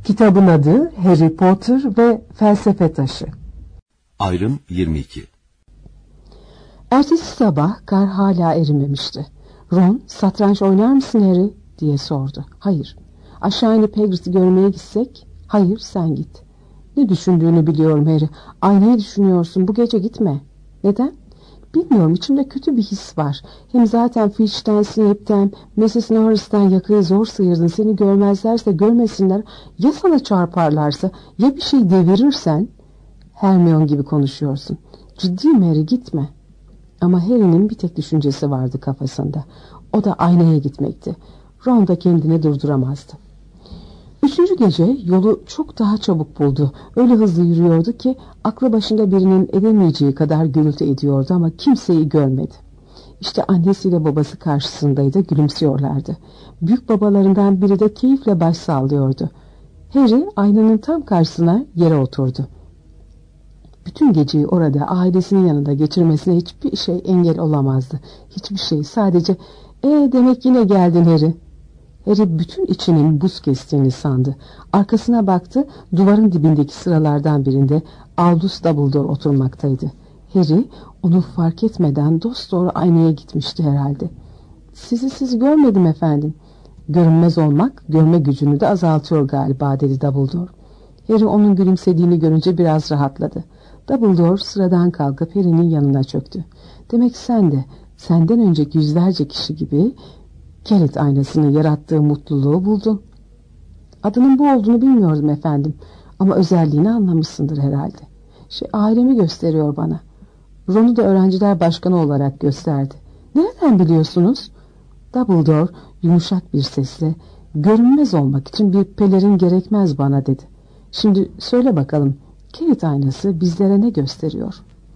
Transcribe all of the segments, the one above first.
Kitabın adı Harry Potter ve Felsefe Taşı. Ayrım 22. Ertesi sabah kar hala erimemişti. Ron, satranç oynar mısın Harry diye sordu. Hayır. Aşağı inip Hagrid'i görmeye gitsek? Hayır, sen git. Ne düşündüğünü biliyorum Harry. Aynayı düşünüyorsun, bu gece gitme. Neden? Bilmiyorum, içimde kötü bir his var. Hem zaten Filch'ten, Snape'ten, Mrs. Norris'ten yakayı zor sıyırdın. Seni görmezlerse görmesinler. Ya sana çarparlarsa, ya bir şey devirirsen? Hermione gibi konuşuyorsun. Ciddiyim Harry, gitme. Ama Harry'nin bir tek düşüncesi vardı kafasında. O da aynaya gitmekti. Ron da kendini durduramazdı. Üçüncü gece yolu çok daha çabuk buldu. Öyle hızlı yürüyordu ki aklı başında birinin edemeyeceği kadar gürültü ediyordu ama kimseyi görmedi. İşte annesiyle babası karşısındaydı, gülümsüyorlardı. Büyük babalarından biri de keyifle baş sallıyordu. Harry aynanın tam karşısına yere oturdu. Bütün geceyi orada ailesinin yanında geçirmesine hiçbir şey engel olamazdı. Hiçbir şey, sadece demek yine geldin Harry. Harry bütün içinin buz kestiğini sandı. Arkasına baktı, duvarın dibindeki sıralardan birinde Albus Dumbledore oturmaktaydı. Harry onu fark etmeden dosdoğru aynaya gitmişti herhalde. Sizi görmedim efendim. Görünmez olmak görme gücünü de azaltıyor galiba dedi Dumbledore. Harry onun gülümsediğini görünce biraz rahatladı. Dumbledore sıradan kalkıp Harry'nin yanına çöktü. Demek sen de senden önceki yüzlerce kişi gibi Kerit aynasının yarattığı mutluluğu buldun. Adının bu olduğunu bilmiyordum efendim. Ama özelliğini anlamışsındır herhalde. Ailemi gösteriyor bana. Ron'u da öğrenciler başkanı olarak gösterdi. Nereden biliyorsunuz? Dumbledore yumuşak bir sesle, görünmez olmak için bir pelerin gerekmez bana dedi. Şimdi söyle bakalım, Kerit aynası bizlere ne gösteriyor?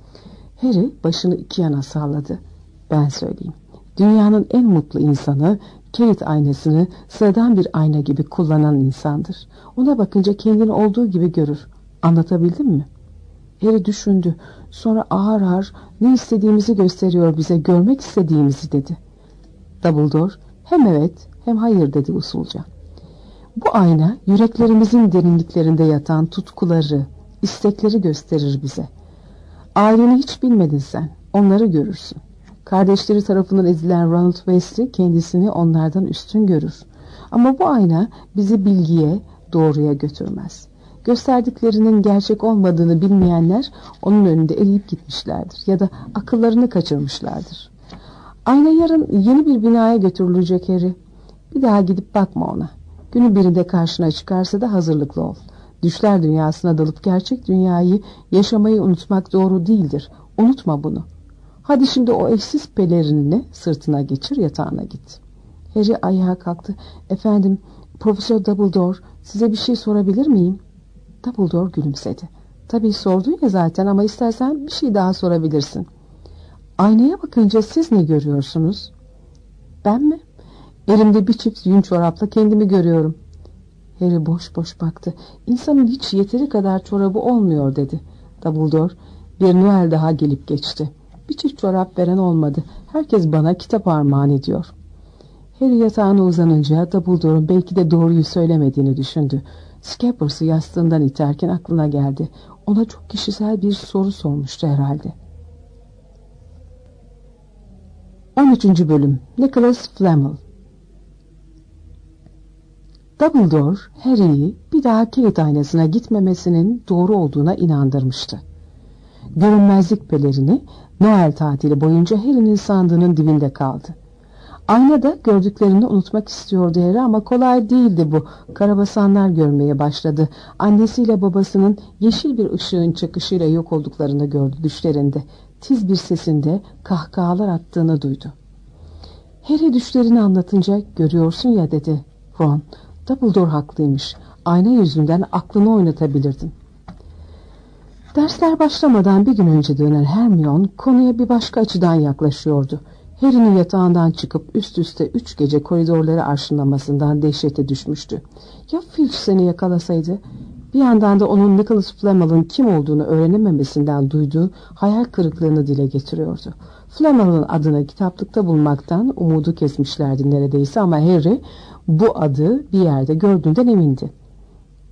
Harry başını iki yana salladı. Ben söyleyeyim. Dünyanın en mutlu insanı Kerit aynasını sıradan bir ayna gibi kullanan insandır. Ona bakınca kendini olduğu gibi görür. Anlatabildim mi? Harry düşündü. Sonra ağır ağır ne istediğimizi gösteriyor bize, görmek istediğimizi dedi. Dumbledore hem evet hem hayır dedi usulca. Bu ayna yüreklerimizin derinliklerinde yatan tutkuları, istekleri gösterir bize. Aileni hiç bilmedin sen, onları görürsün. Kardeşleri tarafından ezilen Ronald Weasley kendisini onlardan üstün görür. Ama bu ayna bizi bilgiye, doğruya götürmez. Gösterdiklerinin gerçek olmadığını bilmeyenler onun önünde eriyip gitmişlerdir ya da akıllarını kaçırmışlardır. Ayna yarın yeni bir binaya götürülecek Harry. Bir daha gidip bakma ona. Günün birinde karşına çıkarsa da hazırlıklı ol. Düşler dünyasına dalıp gerçek dünyayı yaşamayı unutmak doğru değildir. Unutma bunu. Hadi şimdi o eşsiz pelerinini sırtına geçir, yatağına git. Harry ayağa kalktı. Efendim, Profesör Dumbledore, size bir şey sorabilir miyim? Dumbledore gülümsedi. Tabii sordun ya zaten ama istersen bir şey daha sorabilirsin. Aynaya bakınca siz ne görüyorsunuz? Ben mi? Elimde bir çift yün çorapla kendimi görüyorum. Harry boş boş baktı. İnsanın hiç yeteri kadar çorabı olmuyor dedi. Dumbledore, bir Noel daha gelip geçti. Bir çift çorap veren olmadı. Herkes bana kitap armağan ediyor. Harry yatağına uzanınca Dumbledore'un belki de doğruyu söylemediğini düşündü. Scappers'ı yastığından iterken aklına geldi. Ona çok kişisel bir soru sormuştu herhalde. 13. Bölüm Nicholas Flamel. Dumbledore, Harry'i bir daha Kerit aynasına gitmemesinin doğru olduğuna inandırmıştı. Görünmezlik pelerini Noel tatili boyunca Harry'nin sandığının dibinde kaldı. Aynada gördüklerini unutmak istiyordu Harry ama kolay değildi bu. Karabasanlar görmeye başladı. Annesiyle babasının yeşil bir ışığın çakışıyla yok olduklarını gördü düşlerinde. Tiz bir sesinde kahkahalar attığını duydu. Harry düşlerini anlatınca görüyorsun ya dedi Ron. Dumbledore haklıymış. Ayna yüzünden aklını oynatabilirdin. Dersler başlamadan bir gün önce dönen Hermione konuya bir başka açıdan yaklaşıyordu. Harry'nin yatağından çıkıp üst üste 3 gece koridorları arşınlamasından dehşete düşmüştü. Ya Filch seni yakalasaydı? Bir yandan da onun Nicholas Flamel'ın kim olduğunu öğrenememesinden duyduğu hayal kırıklığını dile getiriyordu. Flamel'ın adını kitaplıkta bulmaktan umudu kesmişlerdi neredeyse ama Harry bu adı bir yerde gördüğünden emindi.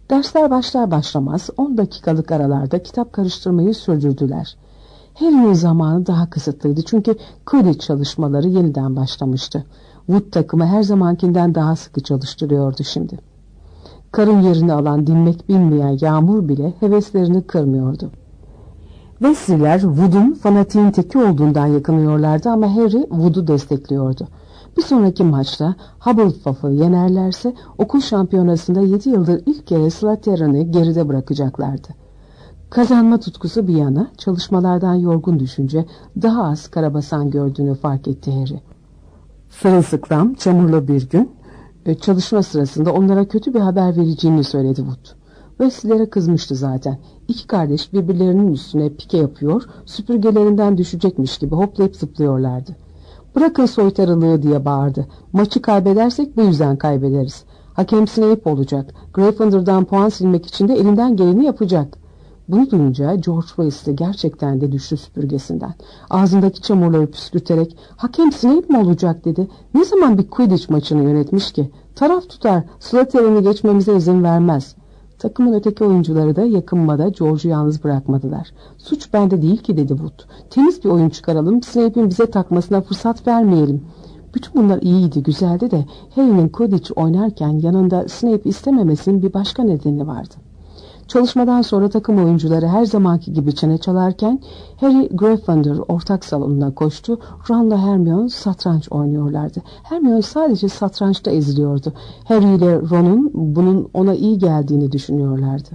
Dersler başlar başlamaz 10 dakikalık aralarda kitap karıştırmayı sürdürdüler. Harry'nin zamanı daha kısıtlıydı çünkü Quidditch çalışmaları yeniden başlamıştı. Wood takımı her zamankinden daha sıkı çalıştırıyordu şimdi. Karın yerini alan dinmek bilmeyen Yağmur bile heveslerini kırmıyordu. Weasley'ler Wood'un fanatiğin teki olduğundan yakınıyorlardı ama Harry Wood'u destekliyordu. Bir sonraki maçta Hufflepuff'u yenerlerse okul şampiyonasında 7 yıldır ilk kere Slytherin'i geride bırakacaklardı. Kazanma tutkusu bir yana çalışmalardan yorgun düşünce daha az karabasan gördüğünü fark etti Harry. Sırılsıklam, çamurlu bir gün çalışma sırasında onlara kötü bir haber vereceğini söyledi Wood. Weasley'lere kızmıştı zaten. İki kardeş birbirlerinin üstüne pike yapıyor, süpürgelerinden düşecekmiş gibi hoplayıp zıplıyorlardı. "Bırakın soytarılığı" diye bağırdı. "Maçı kaybedersek bu yüzden kaybederiz. Hakem Snape olacak. Gryffindor'dan puan silmek için de elinden geleni yapacak." Bunu duyunca George Weasley gerçekten de düştü süpürgesinden. Ağzındaki çamurları püskürterek "Hakem Snape mi olacak?" dedi. "Ne zaman bir Quidditch maçını yönetmiş ki? Taraf tutar, Slytherin'i geçmemize izin vermez." Takımın öteki oyuncuları da yakınmada George'u yalnız bırakmadılar. "Suç bende değil ki" dedi Wood. "Temiz bir oyun çıkaralım, Snape'in bize takmasına fırsat vermeyelim." Bütün bunlar iyiydi, güzeldi de Harry'nin Quidditch oynarken yanında Snape istememesinin bir başka nedeni vardı. Çalışmadan sonra takım oyuncuları her zamanki gibi çene çalarken Harry Gryffindor ortak salonuna koştu. Ron'la Hermione satranç oynuyorlardı. Hermione sadece satrançta eziliyordu. Harry ile Ron'un bunun ona iyi geldiğini düşünüyorlardı.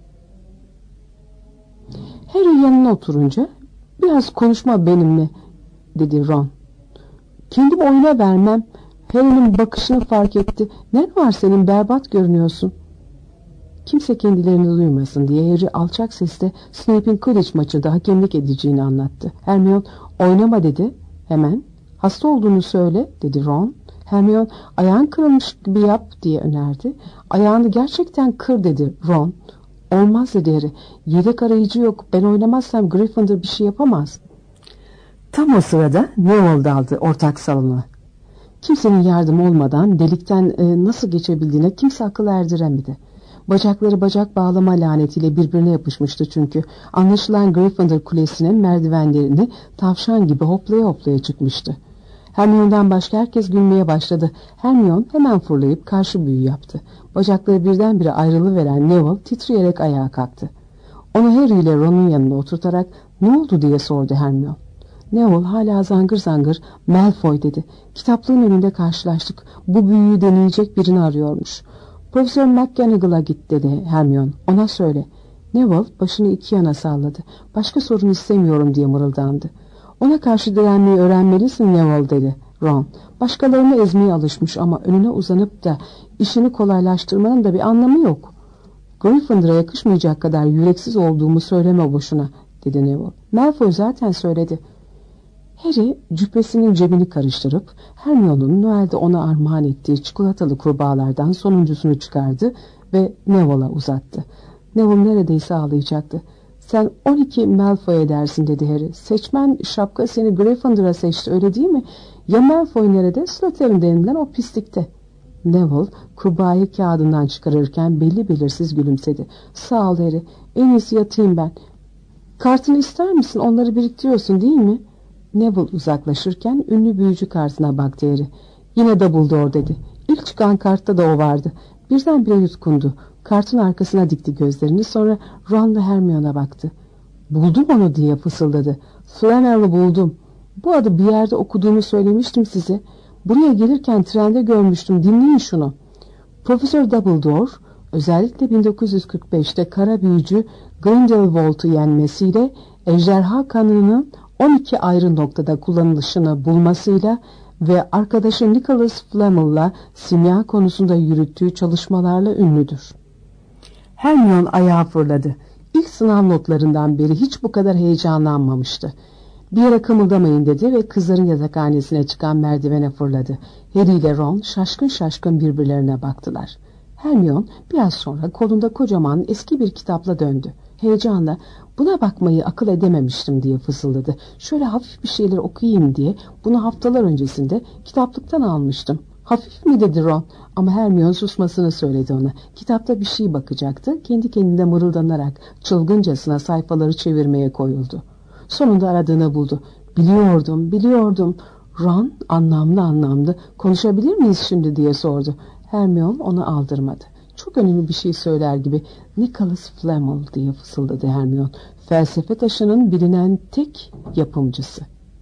Harry yanına oturunca "Biraz konuşma benimle" dedi Ron. "Kendim oyuna vermem." Harry'nin bakışını fark etti. "Ne var senin, berbat görünüyorsun." Kimse kendilerini duymasın diye Harry alçak sesle Snape'in Quidditch maçında hakemlik edeceğini anlattı. Hermione "Oynama" dedi. "Hemen." "Hasta olduğunu söyle" dedi Ron. Hermione "Ayağın kırılmış gibi yap" diye önerdi. "Ayağını gerçekten kır" dedi Ron. "Olmaz" dedi Harry. "Yedek arayıcı yok. Ben oynamazsam Gryffindor bir şey yapamaz." Tam o sırada Neville daldı ortak salona. Kimsenin yardımı olmadan delikten nasıl geçebildiğine kimse akıl erdiremedi. Bacakları bacak bağlama lanetiyle birbirine yapışmıştı çünkü. Anlaşılan Gryffindor Kulesi'nin merdivenlerini tavşan gibi hoplaya hoplaya çıkmıştı. Hermione'dan başka herkes gülmeye başladı. Hermione hemen fırlayıp karşı büyü yaptı. Bacakları birdenbire ayrılıveren Neville titreyerek ayağa kalktı. Onu Harry ile Ron'un yanına oturtarak "Ne oldu?" diye sordu Hermione. Neville hala zangır zangır "Malfoy" dedi. "Kitaplığın önünde karşılaştık. Bu büyüyü deneyecek birini arıyormuş." "Profesör McGonagall'a git" dedi Hermione. "Ona söyle." Neville başını iki yana salladı. "Başka sorun istemiyorum" diye mırıldandı. "Ona karşı direnmeyi öğrenmelisin Neville" dedi Ron. "Başkalarını ezmeye alışmış ama önüne uzanıp da işini kolaylaştırmanın da bir anlamı yok." "Gryffindor'a yakışmayacak kadar yüreksiz olduğumu söyleme boşuna" dedi Neville. "Malfoy zaten söyledi." Harry cübbesinin cebini karıştırıp Hermione'un Noel'de ona armağan ettiği çikolatalı kurbağalardan sonuncusunu çıkardı ve Neville'a uzattı. Neville neredeyse ağlayacaktı. "Sen 12 Malfoy edersin" dedi Harry. "Seçmen şapka seni Gryffindor'a seçti, öyle değil mi? Ya Malfoy nerede? Slytherin denilen o pislikte." Neville kurbağayı kağıdından çıkarırken belli belirsiz gülümsedi. "Sağ ol Harry, en iyisi yatayım ben." "Kartını ister misin? Onları biriktiriyorsun değil mi?" Neville uzaklaşırken ünlü büyücü kartına baktı Harry. "Yine Dumbledore" dedi. İlk çıkan kartta da o vardı. Birdenbire yutkundu. Kartın arkasına dikti gözlerini, sonra Ron'la Hermione'a baktı. "Buldum onu" diye fısıldadı. "Flanel'ı buldum. Bu adı bir yerde okuduğumu söylemiştim size. Buraya gelirken trende görmüştüm. Dinleyin şunu." Profesör Dumbledore özellikle 1945'te kara büyücü Grindelwald'u yenmesiyle ejderha kanının 12 ayrı noktada kullanılışını bulmasıyla ve arkadaşı Nicholas Flamel'la simya konusunda yürüttüğü çalışmalarla ünlüdür. Hermione ayağa fırladı. İlk sınav notlarından beri hiç bu kadar heyecanlanmamıştı. "Bir yere kımıldamayın" dedi ve kızların yatakhanesine çıkan merdivene fırladı. Harry ile Ron şaşkın şaşkın birbirlerine baktılar. Hermione biraz sonra kolunda kocaman eski bir kitapla döndü. Heyecanla "Buna bakmayı akıl edememiştim" diye fısıldadı. "Şöyle hafif bir şeyler okuyayım diye bunu haftalar öncesinde kitaplıktan almıştım. Hafif mi dedi Ron, ama Hermione susmasını söyledi ona. Kitapta bir şey bakacaktı. Kendi kendine mırıldanarak çılgıncasına sayfaları çevirmeye koyuldu. Sonunda aradığını buldu. Biliyordum. Ron anlamlı konuşabilir miyiz şimdi diye sordu. Hermione onu aldırmadı. Çok önemli bir şey söyler gibi Nicholas Flamel diye fısıldadı Hermione. Felsefe taşının bilinen tek yapımcısı.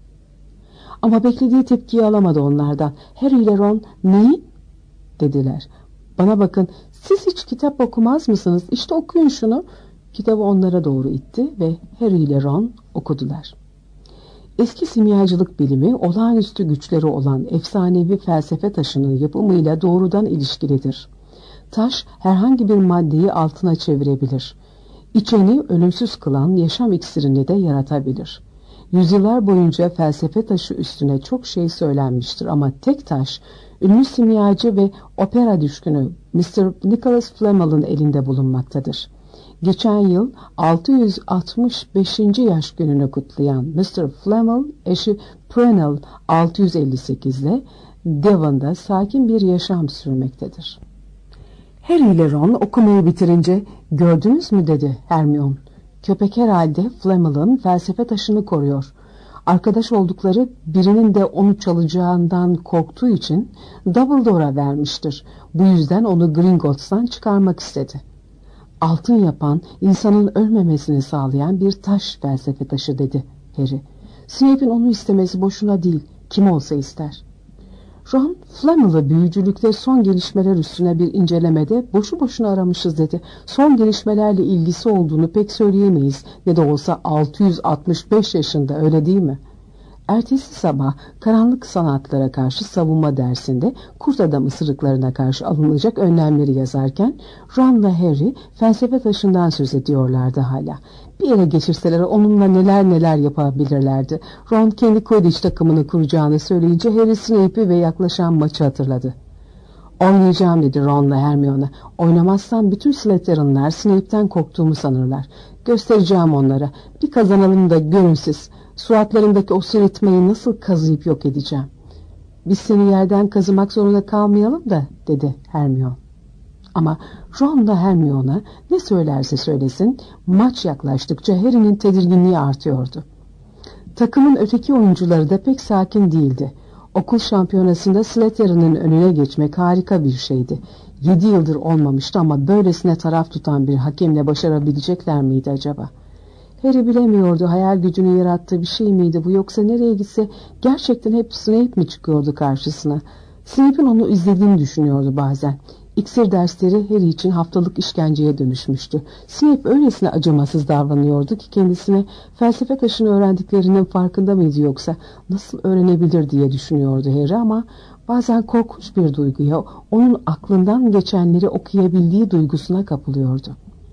Ama beklediği tepkiyi alamadı onlardan. Harry ile Ron neyi? Dediler. Bana bakın, siz hiç kitap okumaz mısınız? İşte okuyun şunu. Kitabı onlara doğru itti ve Harry ile Ron okudular. Eski simyacılık bilimi olağanüstü güçleri olan efsanevi felsefe taşının yapımıyla doğrudan ilişkilidir. Taş herhangi bir maddeyi altına çevirebilir. İçeni ölümsüz kılan yaşam iksirini de yaratabilir. Yüzyıllar boyunca felsefe taşı üstüne çok şey söylenmiştir ama tek taş, ünlü simyacı ve opera düşkünü Mr. Nicholas Flamel'ın elinde bulunmaktadır. Geçen yıl 665. yaş gününü kutlayan Mr. Flamel, eşi Prunell 658 ile Devon'da sakin bir yaşam sürmektedir. Harry ile Ron okumayı bitirince, gördünüz mü dedi Hermione. Köpek herhalde Flamel'ın felsefe taşını koruyor. Arkadaş oldukları birinin de onu çalacağından korktuğu için Dumbledore'a vermiştir. Bu yüzden onu Gringotts'tan çıkarmak istedi. Altın yapan, insanın ölmemesini sağlayan bir taş felsefe taşı dedi Harry. Snape'in onu istemesi boşuna değil, kim olsa ister. Ron, Flamel'ı büyücülükte son gelişmeler üstüne bir incelemede boşu boşuna aramışız dedi. Son gelişmelerle ilgisi olduğunu pek söyleyemeyiz. Ne de olsa 665 yaşında, öyle değil mi? Ertesi sabah karanlık sanatlara karşı savunma dersinde kurt adam ısırıklarına karşı alınacak önlemleri yazarken Ron ve Harry felsefe taşından söz ediyorlardı hala. Bir yere geçirseler onunla neler yapabilirlerdi. Ron kendi Quidditch takımını kuracağını söyleyince Harry Snape'i ve yaklaşan maçı hatırladı. Oynayacağım dedi Ron'la Hermione. Oynamazsam bütün Slytherin'ler Snape'ten korktuğumu sanırlar. Göstereceğim onlara. Bir kazanalım da görün siz. Suratlarındaki o sırıtmayı nasıl kazıyıp yok edeceğim. Biz seni yerden kazımak zorunda kalmayalım da dedi Hermione. Ama Ron da Hermione'a ne söylerse söylesin maç yaklaştıkça Harry'nin tedirginliği artıyordu. Takımın öteki oyuncuları da pek sakin değildi. Okul şampiyonasında Slytherin'in önüne geçmek harika bir şeydi. 7 yıldır olmamıştı ama böylesine taraf tutan bir hakemle başarabilecekler miydi acaba? Harry bilemiyordu, hayal gücünü yarattığı bir şey miydi bu, yoksa nereye gitse gerçekten hep Snape mi çıkıyordu karşısına? Snape'in onu izlediğini düşünüyordu bazen. İksir dersleri Harry için haftalık işkenceye dönüşmüştü. Snape öylesine acımasız davranıyordu ki kendisine felsefe taşını öğrendiklerinin farkında mıydı, yoksa nasıl öğrenebilir diye düşünüyordu Harry, ama bazen korkunç bir duyguya, onun aklından geçenleri okuyabildiği duygusuna kapılıyordu.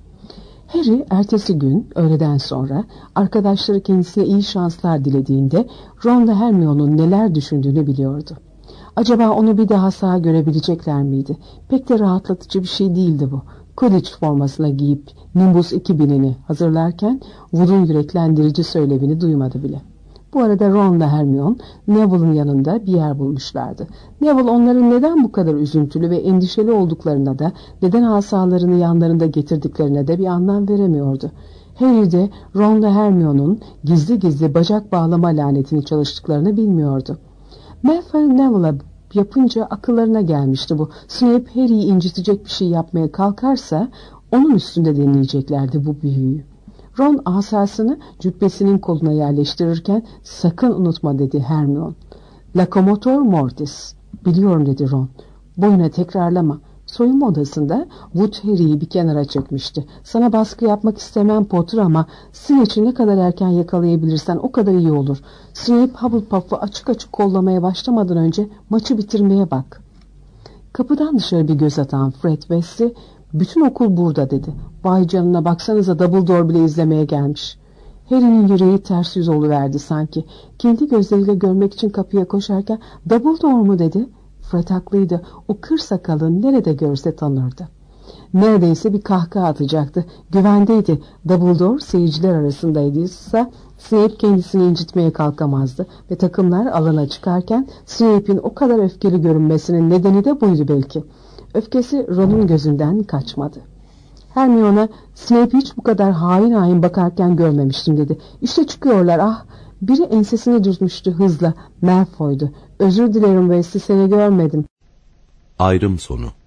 Harry ertesi gün öğleden sonra arkadaşları kendisine iyi şanslar dilediğinde Ron ve Hermione'un neler düşündüğünü biliyordu. Acaba onu bir daha sağ görebilecekler miydi? Pek de rahatlatıcı bir şey değildi bu. Quidditch formasına giyip Nimbus 2000'ini hazırlarken Wood'un yüreklendirici söylevini duymadı bile. Bu arada Ron ve Hermione Neville'ın yanında bir yer bulmuşlardı. Neville onların neden bu kadar üzüntülü ve endişeli olduklarına da, neden asalarını yanlarında getirdiklerine de bir anlam veremiyordu. Harry de Ron ve Hermione'un gizli gizli bacak bağlama lanetini çalıştıklarını bilmiyordu. Malfoy Neville'a yapınca akıllarına gelmişti bu. Snape Harry'i incitecek bir şey yapmaya kalkarsa onun üstünde deneyeceklerdi bu büyüyü. Ron asasını cübbesinin koluna yerleştirirken sakın unutma dedi Hermione. Locomotor Mortis. Biliyorum dedi Ron. Boyuna tekrarlama. Soyunma odasında Wood Harry'i bir kenara çekmişti. Sana baskı yapmak istemem Potter ama Snitch'i ne kadar erken yakalayabilirsen o kadar iyi olur. Snape Hufflepuff'u açık açık kollamaya başlamadan önce maçı bitirmeye bak. Kapıdan dışarı bir göz atan Fred Weasley, bütün okul burada dedi. Vay canına, baksanıza, Dumbledore bile izlemeye gelmiş. Harry'nin yüreği ters yüz oluverdi sanki. Kendi gözleriyle görmek için kapıya koşarken Dumbledore mu dedi. Fred haklıydı. O kır sakalı nerede görse tanırdı. Neredeyse bir kahkaha atacaktı. Güvendeydi. Dumbledore seyirciler arasındaydıysa Snape kendisini incitmeye kalkamazdı ve takımlar alana çıkarken Snape'in o kadar öfkeli görünmesinin nedeni de buydu belki. Öfkesi Ron'un gözünden kaçmadı. Hermione, Snape hiç bu kadar hain bakarken görmemiştim dedi. İşte çıkıyorlar, ah! Biri ensesini dürtmüştü hızla. Malfoy'du. Özür dilerim Wesley, seni görmedim. Ayrım sonu.